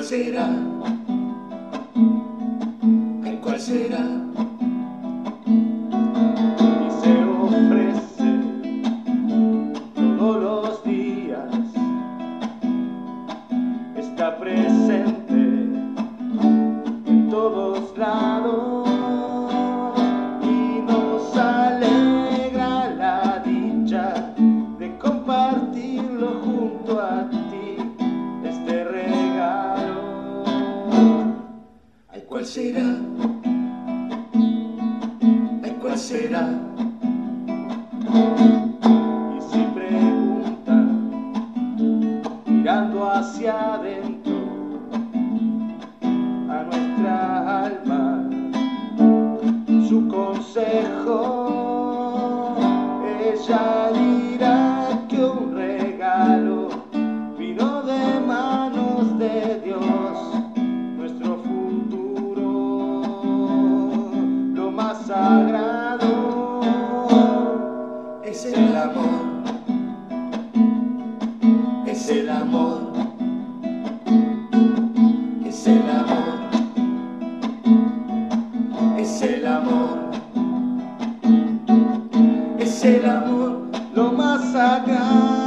cuál será? Ay, ¿cuál será? Y se ofrece todos los días, está presente en todos lados y nos alegra la dicha de compartirlo junto a ti, este regalo. Ay, ¿cuál será? Ay, ¿cuál será? Y si pregunta, mirando hacia adentro, a nuestra alma, su consejo, ella dirá que un regalo vino de manos de Dios, nuestro futuro, lo más sagrado Es el amor, es el amor, es el amor, es el amor, es el amor. lo más sagrado.